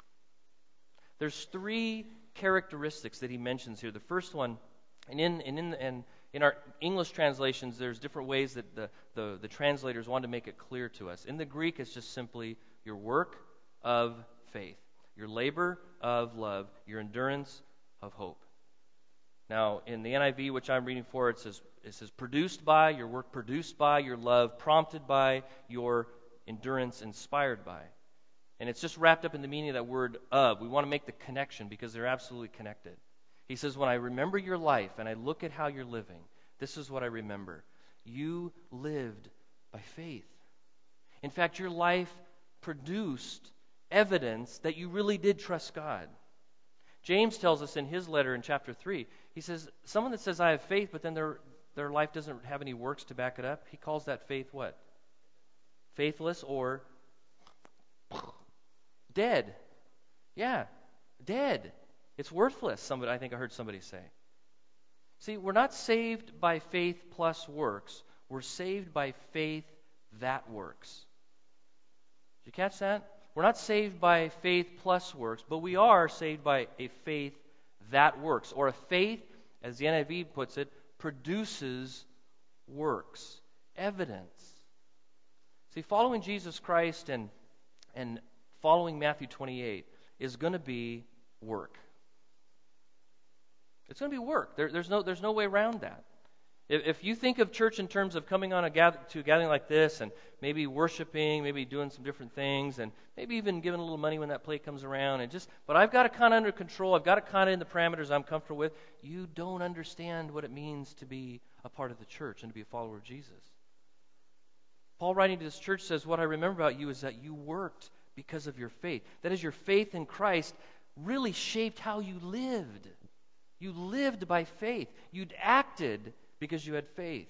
There's 3 characteristics that he mentions here. The first one, and in our English translations, there's different ways that the translators want to make it clear to us. In the Greek, it's just simply your work of faith, your labor of love, your endurance of hope. Now, in the NIV, which I'm reading for, it says produced by, your work produced by, your love prompted by, your endurance inspired by. And it's just wrapped up in the meaning of that word of. We want to make the connection because they're absolutely connected. He says, when I remember your life and I look at how you're living, this is what I remember. You lived by faith. In fact, your life produced evidence that you really did trust God. James tells us in his letter in chapter 3, he says, someone that says I have faith, but then their life doesn't have any works to back it up, he calls that faith what? Faithless or dead. Yeah, dead. It's worthless, I think I heard somebody say. See, we're not saved by faith plus works. We're saved by faith that works. Did you catch that? We're not saved by faith plus works, but we are saved by a faith that works. Or a faith, as the NIV puts it, produces works, evidence. See, following Jesus Christ and following Matthew 28 is going to be work. It's going to be work. There's no way around that. If you think of church in terms of coming on to a gathering like this and maybe worshiping, maybe doing some different things, and maybe even giving a little money when that plate comes around, but I've got it kind of under control, I've got it kind of in the parameters I'm comfortable with, you don't understand what it means to be a part of the church and to be a follower of Jesus. Paul, writing to this church, says, what I remember about you is that you worked because of your faith. That is, your faith in Christ really shaped how you lived. You lived by faith. You'd acted because you had faith.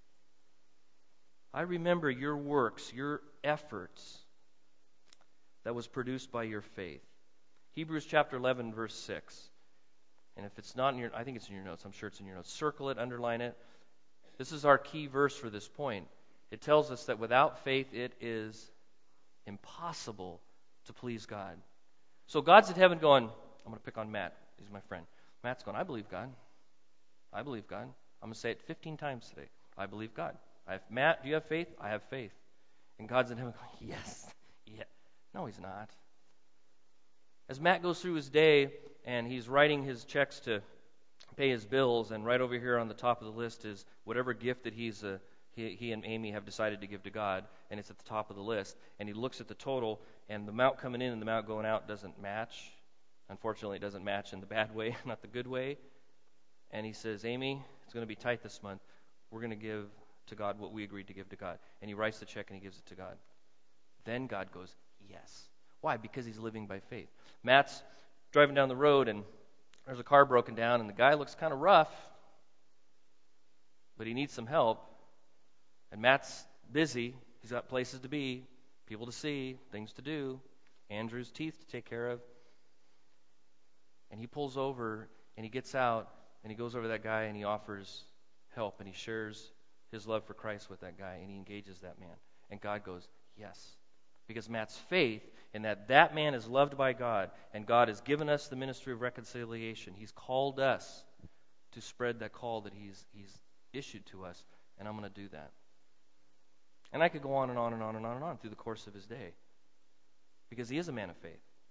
I remember your works, your efforts that was produced by your faith. Hebrews chapter 11, verse 6. And if it's not in your, I think it's in your notes. I'm sure it's in your notes. Circle it, underline it. This is our key verse for this point. It tells us that without faith, it is impossible to please God. So God's at heaven going, I'm going to pick on Matt. He's my friend. Matt's going, I believe God. I believe God. I'm going to say it 15 times today. I believe God. Matt, do you have faith? I have faith. And God's in heaven going, yes. Yeah. No, he's not. As Matt goes through his day and he's writing his checks to pay his bills, and right over here on the top of the list is whatever gift that he and Amy have decided to give to God, and it's at the top of the list. And he looks at the total, and the amount coming in and the amount going out doesn't match. Unfortunately, it doesn't match in the bad way, not the good way. And he says, Amy, it's going to be tight this month. We're going to give to God what we agreed to give to God. And he writes the check and he gives it to God. Then God goes, yes. Why? Because he's living by faith. Matt's driving down the road and there's a car broken down and the guy looks kind of rough, but he needs some help. And Matt's busy. He's got places to be, people to see, things to do, Andrew's teeth to take care of. And he pulls over and he gets out and he goes over to that guy and he offers help and he shares his love for Christ with that guy and he engages that man. And God goes, yes. Because Matt's faith in that man is loved by God and God has given us the ministry of reconciliation. He's called us to spread that call that he's issued to us, and I'm going to do that. And I could go on and on and on and on and on through the course of his day because he is a man of faith.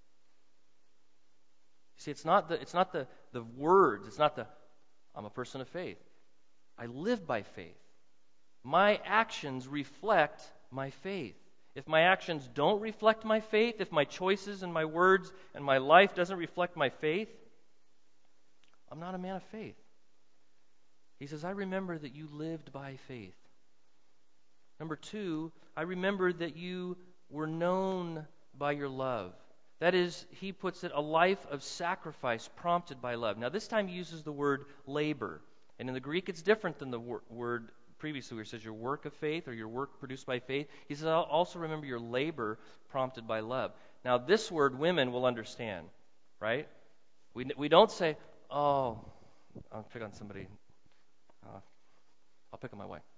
You see, it's not the words. It's not the, I'm a person of faith. I live by faith. My actions reflect my faith. If my actions don't reflect my faith, if my choices and my words and my life doesn't reflect my faith, I'm not a man of faith. He says, I remember that you lived by faith. Number 2, I remember that you were known by your love. That is, he puts it, a life of sacrifice prompted by love. Now, this time he uses the word labor. And in the Greek, it's different than the word previously where it says your work of faith or your work produced by faith. He says, I'll also remember your labor prompted by love. Now, this word women will understand, right? We don't say, oh, I'll pick on somebody. I'll pick on my wife.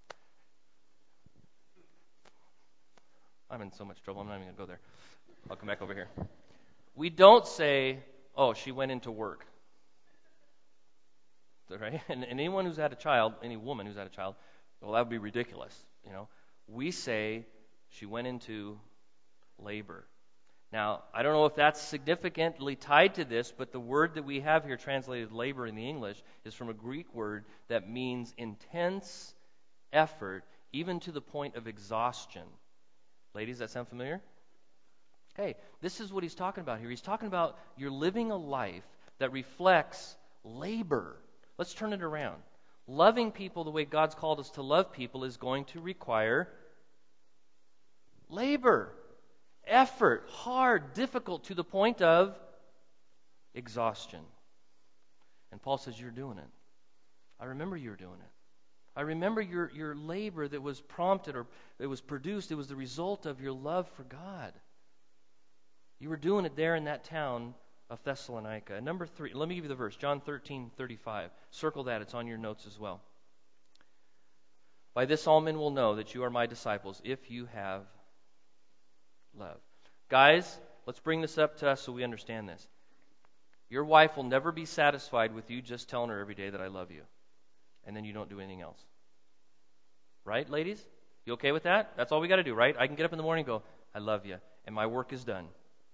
I'm in so much trouble, I'm not even going to go there. I'll come back over here. We don't say, oh, she went into work. Right? And anyone who's had a child, any woman who's had a child, well, that would be ridiculous. You know, we say she went into labor. Now, I don't know if that's significantly tied to this, but the word that we have here translated labor in the English is from a Greek word that means intense effort, even to the point of exhaustion. Ladies, that sound familiar? Hey, this is what he's talking about here. He's talking about you're living a life that reflects labor. Let's turn it around. Loving people the way God's called us to love people is going to require labor, effort, hard, difficult, to the point of exhaustion. And Paul says, you're doing it. I remember you were doing it. I remember your labor that was prompted or it was produced. It was the result of your love for God. You were doing it there in that town of Thessalonica. And number 3, let me give you the verse, John 13:35. Circle that. It's on your notes as well. By this all men will know that you are my disciples if you have love. Guys, let's bring this up to us so we understand this. Your wife will never be satisfied with you just telling her every day that I love you. And then you don't do anything else. Right, ladies? You okay with that? That's all we got to do, right? I can get up in the morning and go, I love you, and my work is done.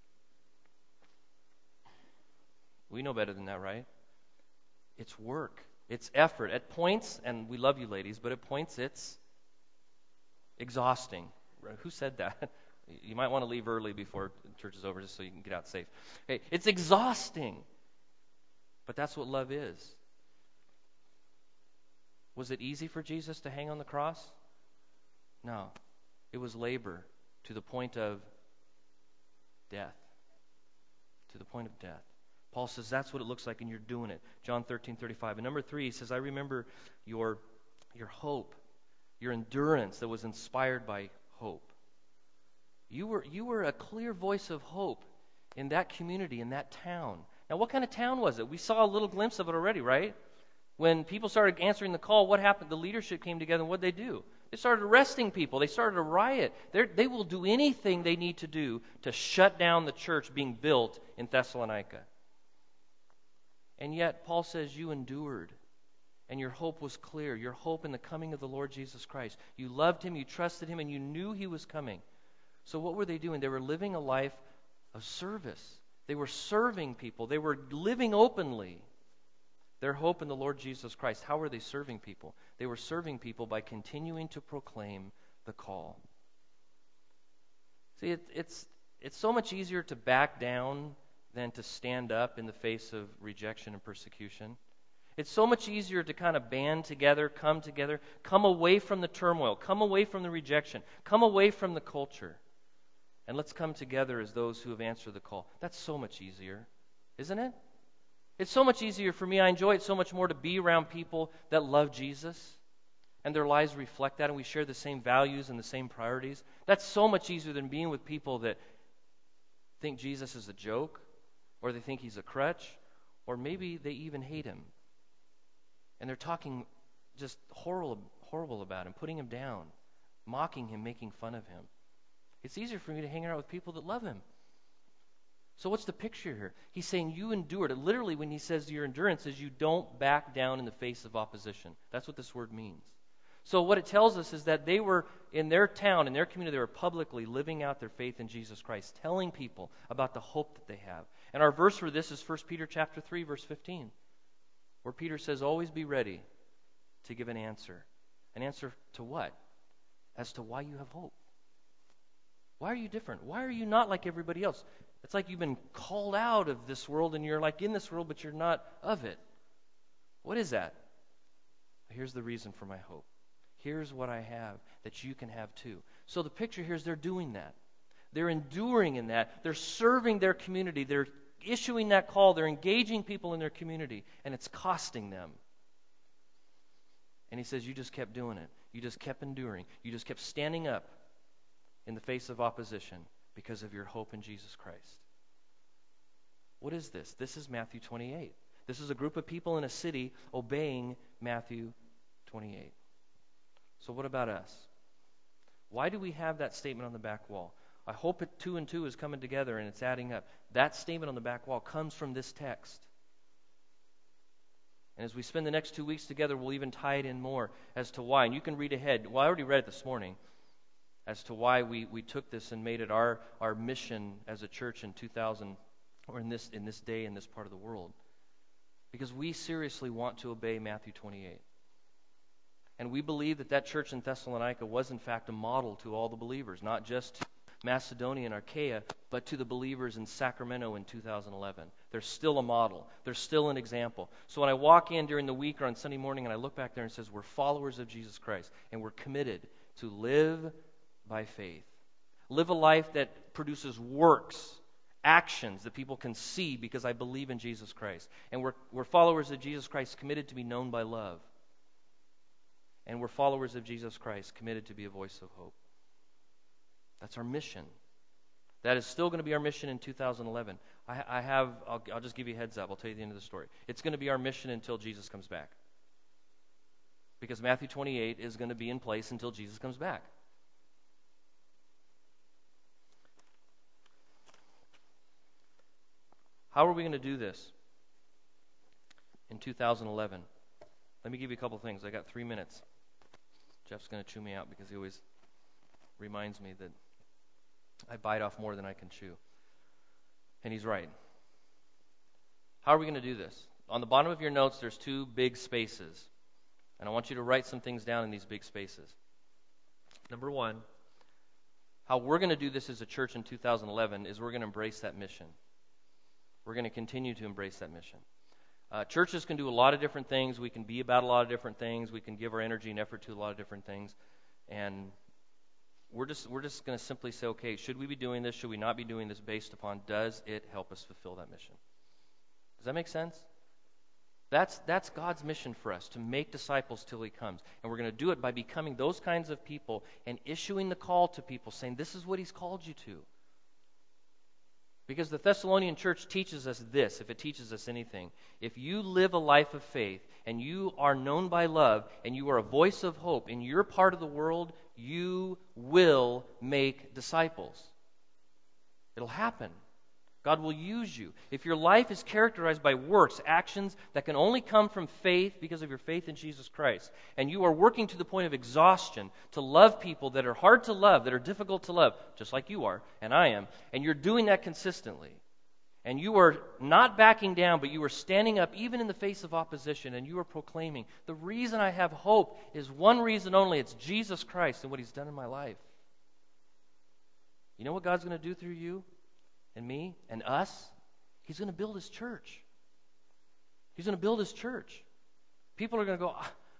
We know better than that, right? It's work. It's effort. At points, and we love you ladies, but at points it's exhausting. Who said that? You might want to leave early before church is over just so you can get out safe. Hey, it's exhausting. But that's what love is. Was it easy for Jesus to hang on the cross? No. It was labor to the point of death. To the point of death. Paul says that's what it looks like, and you're doing it. John 13:35. And number 3, he says, I remember your hope, your endurance that was inspired by hope. You were a clear voice of hope in that community, in that town. Now, what kind of town was it? We saw a little glimpse of it already, right? When people started answering the call, what happened? The leadership came together, and what did they do? They started arresting people. They started a riot. They will do anything they need to do to shut down the church being built in Thessalonica. And yet, Paul says, you endured, and your hope was clear. Your hope in the coming of the Lord Jesus Christ. You loved Him, you trusted Him, and you knew He was coming. So what were they doing? They were living a life of service. They were serving people. They were living openly their hope in the Lord Jesus Christ. How were they serving people? They were serving people by continuing to proclaim the call. See, it's so much easier to back down than to stand up in the face of rejection and persecution. It's so much easier to kind of band together, come away from the turmoil, come away from the rejection, come away from the culture. And let's come together as those who have answered the call. That's so much easier, isn't it? It's so much easier for me. I enjoy it so much more to be around people that love Jesus and their lives reflect that, and we share the same values and the same priorities. That's so much easier than being with people that think Jesus is a joke, or they think He's a crutch, or maybe they even hate Him. And they're talking just horrible about Him, putting Him down, mocking Him, making fun of Him. It's easier for me to hang out with people that love Him. So what's the picture here? He's saying you endured. Literally, when he says your endurance is you don't back down in the face of opposition. That's what this word means. So what it tells us is that they were in their town, in their community, they were publicly living out their faith in Jesus Christ, telling people about the hope that they have. And our verse for this is 1 Peter chapter 3, verse 15, where Peter says, always be ready to give an answer. An answer to what? As to why you have hope. Why are you different? Why are you not like everybody else? It's like you've been called out of this world and you're like in this world, but you're not of it. What is that? Here's the reason for my hope. Here's what I have that you can have too. So the picture here is they're doing that. They're enduring in that. They're serving their community. They're issuing that call. They're engaging people in their community, and it's costing them. And he says, you just kept doing it. You just kept enduring. You just kept standing up in the face of opposition because of your hope in Jesus Christ. What is this? This is Matthew 28. This is a group of people in a city obeying Matthew 28. So what about us? Why do we have that statement on the back wall? I hope 2 and 2 is coming together and it's adding up. That statement on the back wall comes from this text. And as we spend the next 2 weeks together, we'll even tie it in more as to why. And you can read ahead. Well, I already read it this morning as to why we took this and made it our mission as a church in 2000, or in this day, in this part of the world. Because we seriously want to obey Matthew 28. And we believe that church in Thessalonica was in fact a model to all the believers, not just Macedonia and Achaia, but to the believers in Sacramento in 2011. They're still a model. They're still an example. So when I walk in during the week or on Sunday morning and I look back there and it says we're followers of Jesus Christ and we're committed to live by faith. Live a life that produces works, actions that people can see because I believe in Jesus Christ. And we're followers of Jesus Christ committed to be known by love. And we're followers of Jesus Christ committed to be a voice of hope. That's our mission. That is still going to be our mission in 2011. I'll just give you a heads up. I'll tell you the end of the story. It's going to be our mission until Jesus comes back. Because Matthew 28 is going to be in place until Jesus comes back. How are we going to do this in 2011? Let me give you a couple things. I got 3 minutes. Jeff's going to chew me out because he always reminds me that I bite off more than I can chew. And he's right. How are we going to do this? On the bottom of your notes, there's 2 big spaces. And I want you to write some things down in these big spaces. Number 1, how we're going to do this as a church in 2011 is we're going to embrace that mission. We're going to continue to embrace that mission. Churches can do a lot of different things. We can be about a lot of different things. We can give our energy and effort to a lot of different things. And we're just going to simply say, okay, should we be doing this? Should we not be doing this based upon does it help us fulfill that mission? Does that make sense? That's God's mission for us, to make disciples till He comes. And we're going to do it by becoming those kinds of people and issuing the call to people, saying this is what He's called you to. Because the Thessalonian church teaches us this, if it teaches us anything. If you live a life of faith and you are known by love and you are a voice of hope in your part of the world, you will make disciples. It'll happen. God will use you. If your life is characterized by works, actions that can only come from faith because of your faith in Jesus Christ, and you are working to the point of exhaustion to love people that are hard to love, that are difficult to love, just like you are and I am, and you're doing that consistently, and you are not backing down, but you are standing up even in the face of opposition, and you are proclaiming, the reason I have hope is one reason only, it's Jesus Christ and what He's done in my life. You know what God's going to do through you? And me and us, He's going to build His church. He's going to build His church. People are going to go,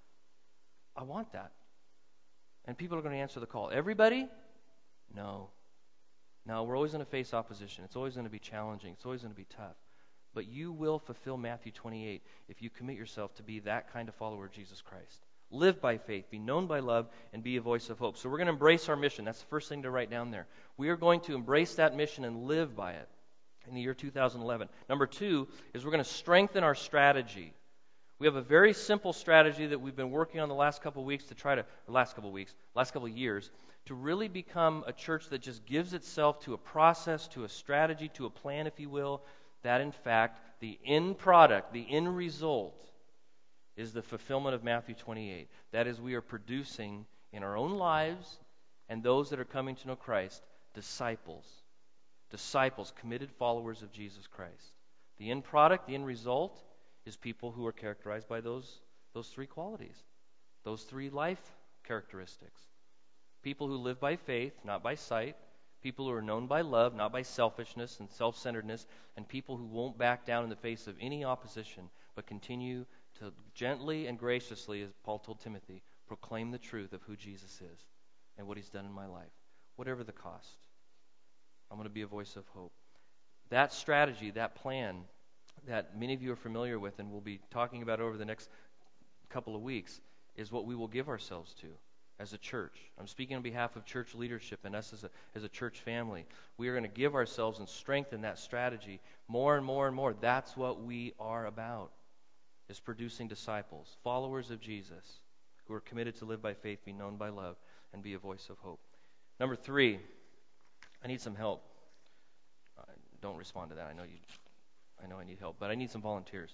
I want that. And people are going to answer the call. Everybody? No. No, we're always going to face opposition. It's always going to be challenging. It's always going to be tough. But you will fulfill Matthew 28 if you commit yourself to be that kind of follower of Jesus Christ. Live by faith, be known by love, and be a voice of hope. So we're going to embrace our mission. That's the first thing to write down there. We are going to embrace that mission and live by it in the year 2011. Number 2 is we're going to strengthen our strategy. We have a very simple strategy that we've been working on the last couple of weeks last couple of years, to really become a church that just gives itself to a process, to a strategy, to a plan, if you will, that in fact the end product, the end result, is the fulfillment of Matthew 28. That is, we are producing in our own lives and those that are coming to know Christ, disciples, committed followers of Jesus Christ. The end product, the end result, is people who are characterized by those 3 qualities, those 3 life characteristics. People who live by faith, not by sight. People who are known by love, not by selfishness and self-centeredness. And people who won't back down in the face of any opposition, but continue to gently and graciously, as Paul told Timothy, proclaim the truth of who Jesus is and what He's done in my life, whatever the cost. I'm going to be a voice of hope. That strategy, that plan that many of you are familiar with and we'll be talking about over the next couple of weeks, is what we will give ourselves to as a church. I'm speaking on behalf of church leadership and us as a church family. We are going to give ourselves and strengthen that strategy more and more and more. That's what we are about, is producing disciples, followers of Jesus, who are committed to live by faith, be known by love, and be a voice of hope. Number 3, I need some help. Don't respond to that. I know I need help, but I need some volunteers.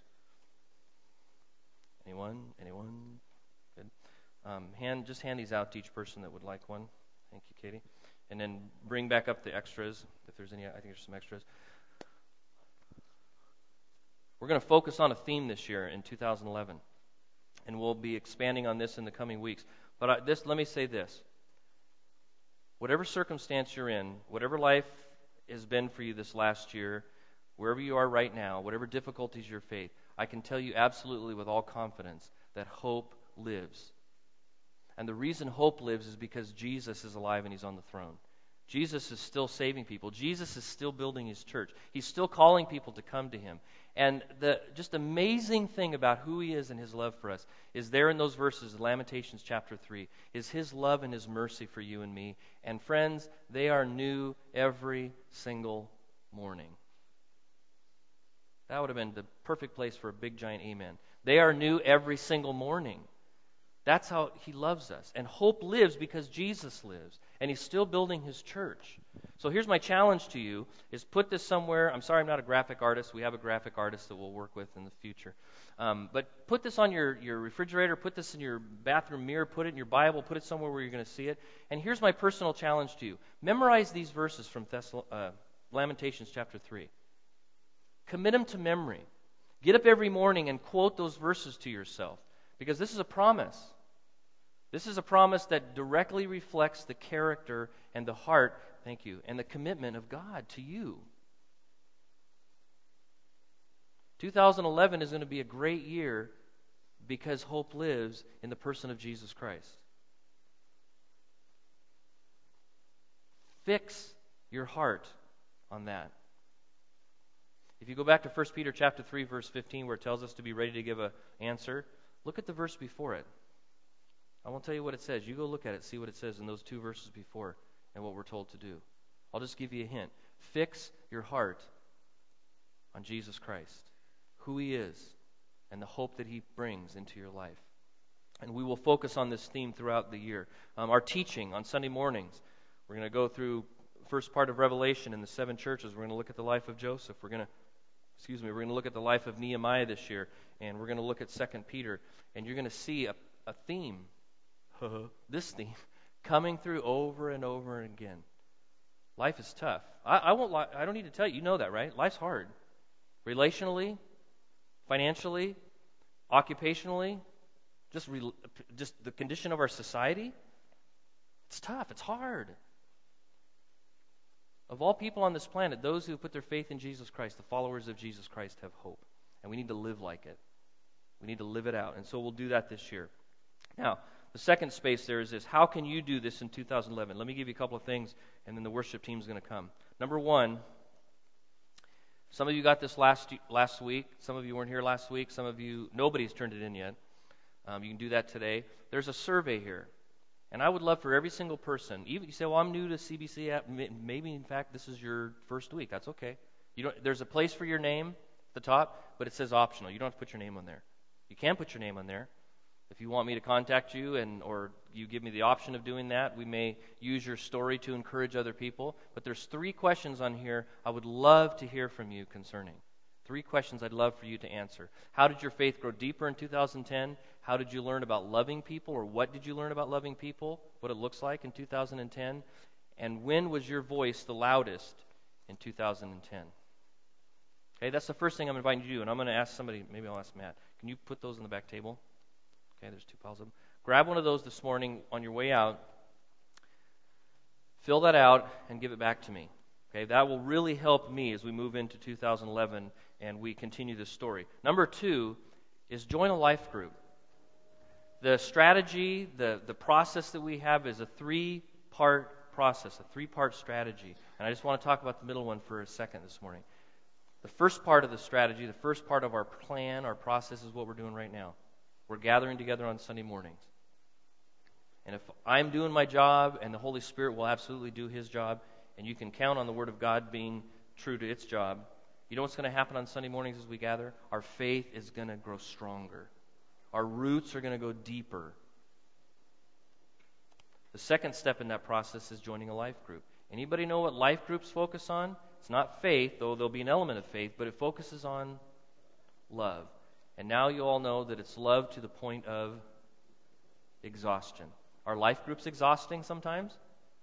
Anyone? Good. Just hand these out to each person that would like one. Thank you, Katie. And then bring back up the extras, if there's any. I think there's some extras. We're going to focus on a theme this year in 2011, and we'll be expanding on this in the coming weeks. But let me say this. Whatever circumstance you're in, whatever life has been for you this last year, wherever you are right now, whatever difficulties you face, I can tell you absolutely with all confidence that hope lives. And the reason hope lives is because Jesus is alive and He's on the throne. Jesus is still saving people. Jesus is still building His church. He's still calling people to come to Him. And the just amazing thing about who He is and His love for us is there in those verses, Lamentations chapter 3, is His love and His mercy for you and me. And friends, they are new every single morning. That would have been the perfect place for a big giant amen. They are new every single morning. That's how He loves us. And hope lives because Jesus lives. And He's still building His church. So here's my challenge to you, is put this somewhere. I'm sorry I'm not a graphic artist. We have a graphic artist that we'll work with in the future. But put this on your refrigerator. Put this in your bathroom mirror. Put it in your Bible. Put it somewhere where you're going to see it. And here's my personal challenge to you. Memorize these verses from Lamentations chapter 3. Commit them to memory. Get up every morning and quote those verses to yourself. Because this is a promise. This is a promise that directly reflects the character and the heart, thank you, and the commitment of God to you. 2011 is going to be a great year because hope lives in the person of Jesus Christ. Fix your heart on that. If you go back to 1 Peter chapter 3, verse 15, where it tells us to be ready to give an answer, look at the verse before it. I won't tell you what it says. You go look at it, see what it says in those 2 verses before and what we're told to do. I'll just give you a hint. Fix your heart on Jesus Christ, who He is, and the hope that He brings into your life. And we will focus on this theme throughout the year. Our teaching on Sunday mornings, we're going to go through the first part of Revelation in the 7 churches. We're going to look at the life of Joseph. We're going to look at the life of Nehemiah this year, and we're going to look at 2 Peter. And you're going to see a theme, this theme, coming through over and over again. Life is tough. I won't lie. I don't need to tell you. You know that, right? Life's hard. Relationally, financially, occupationally, just the condition of our society. It's tough. It's hard. Of all people on this planet, those who put their faith in Jesus Christ, the followers of Jesus Christ, have hope. And we need to live like it. We need to live it out. And so we'll do that this year. Now, the second space there is this. How can you do this in 2011? Let me give you a couple of things, and then the worship team is going to come. Number one, some of you got this last week. Some of you weren't here last week. Some of you, nobody's turned it in yet. You can do that today. There's a survey here. And I would love for every single person, even you say, well, I'm new to CBC app. Maybe, in fact, this is your first week. That's okay. There's a place for your name at the top, but it says optional. You don't have to put your name on there. You can put your name on there. If you want me to contact you or you give me the option of doing that, we may use your story to encourage other people. But there's 3 questions on here I would love to hear from you concerning. 3 questions I'd love for you to answer. How did your faith grow deeper in 2010? How did you learn about loving people, or what did you learn about loving people? What it looks like in 2010? And when was your voice the loudest in 2010? Okay, that's the first thing I'm inviting you to do. And I'm going to ask somebody, maybe I'll ask Matt. Can you put those on the back table? Okay, there's 2 piles of them. Grab one of those this morning on your way out. Fill that out and give it back to me. Okay, that will really help me as we move into 2011 and we continue this story. Number 2 is join a life group. The strategy, the process that we have is a 3-part process, a 3-part strategy. And I just want to talk about the middle one for a second this morning. The first part of the strategy, the first part of our plan, our process is what we're doing right now. We're gathering together on Sunday mornings. And if I'm doing my job, and the Holy Spirit will absolutely do His job, and you can count on the Word of God being true to its job, you know what's going to happen on Sunday mornings as we gather? Our faith is going to grow stronger. Our roots are going to go deeper. The second step in that process is joining a life group. Anybody know what life groups focus on? It's not faith, though there'll be an element of faith, but it focuses on love. And now you all know that it's love to the point of exhaustion. Are life groups exhausting sometimes?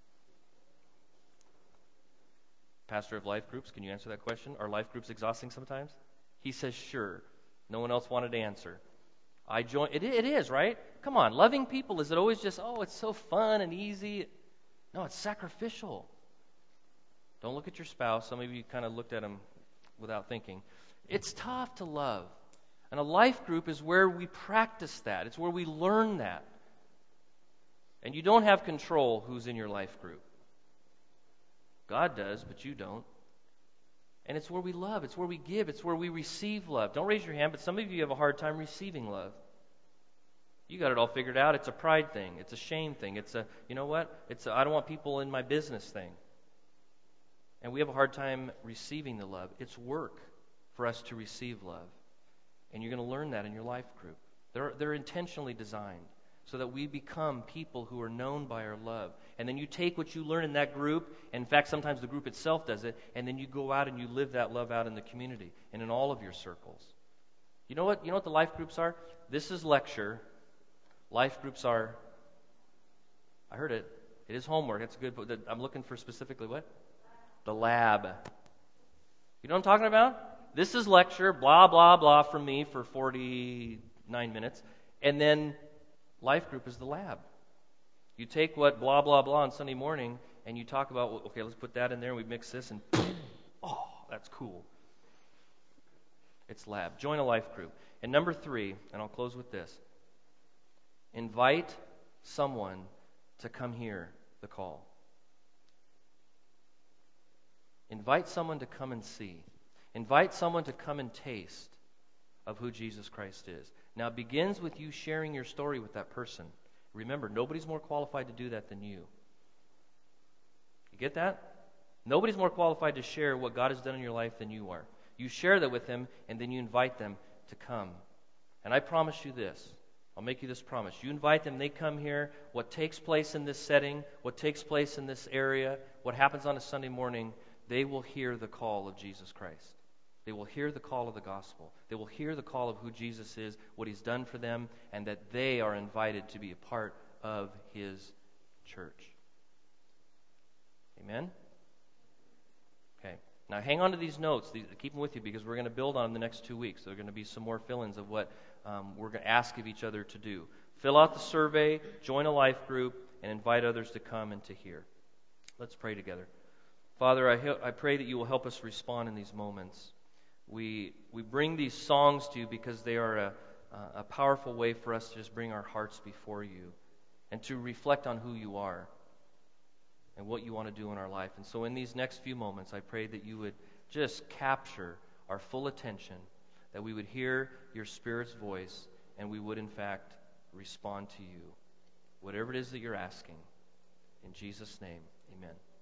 Pastor of life groups, can you answer that question? Are life groups exhausting sometimes? He says, sure. No one else wanted to answer. I join. It is, right? Come on. Loving people, is it always just, oh, it's so fun and easy? No, it's sacrificial. Don't look at your spouse. Some of you kind of looked at him without thinking. It's tough to love. And a life group is where we practice that. It's where we learn that. And you don't have control who's in your life group. God does, but you don't. And it's where we love. It's where we give. It's where we receive love. Don't raise your hand, but some of you have a hard time receiving love. You got it all figured out. It's a pride thing. It's a shame thing. It's a, you know what? It's a, I don't want people in my business thing. And we have a hard time receiving the love. It's work for us to receive love. And you're going to learn that in your life group. They're intentionally designed so that we become people who are known by our love. And then you take what you learn in that group, and in fact, sometimes the group itself does it, and then you go out and you live that love out in the community and in all of your circles. You know what the life groups are? This is lecture. Life groups are, I heard it. It is homework. It's good, but I'm looking for specifically what? The lab. You know what I'm talking about? This is lecture, blah, blah, blah from me for 49 minutes. And then life group is the lab. You take what blah, blah, blah on Sunday morning, and you talk about, well, okay, let's put that in there, and we mix this, and oh, that's cool. It's lab. Join a life group. And number 3, and I'll close with this. Invite someone to come hear the call. Invite someone to come and see. Invite someone to come and taste of who Jesus Christ is. Now, it begins with you sharing your story with that person. Remember, nobody's more qualified to do that than you. You get that? Nobody's more qualified to share what God has done in your life than you are. You share that with them, and then you invite them to come. And I promise you this. I'll make you this promise. You invite them, they come here. What takes place in this setting, what takes place in this area, what happens on a Sunday morning, they will hear the call of Jesus Christ. They will hear the call of the gospel. They will hear the call of who Jesus is, what He's done for them, and that they are invited to be a part of His church. Amen? Okay. Now hang on to these notes. Keep them with you because we're going to build on them the next 2 weeks. There are going to be some more fill-ins of what we're going to ask of each other to do. Fill out the survey, join a life group, and invite others to come and to hear. Let's pray together. Father, I pray that you will help us respond in these moments. We bring these songs to you because they are a powerful way for us to just bring our hearts before you and to reflect on who you are and what you want to do in our life. And so in these next few moments, I pray that you would just capture our full attention, that we would hear your Spirit's voice, and we would, in fact, respond to you. Whatever it is that you're asking. In Jesus' name, amen.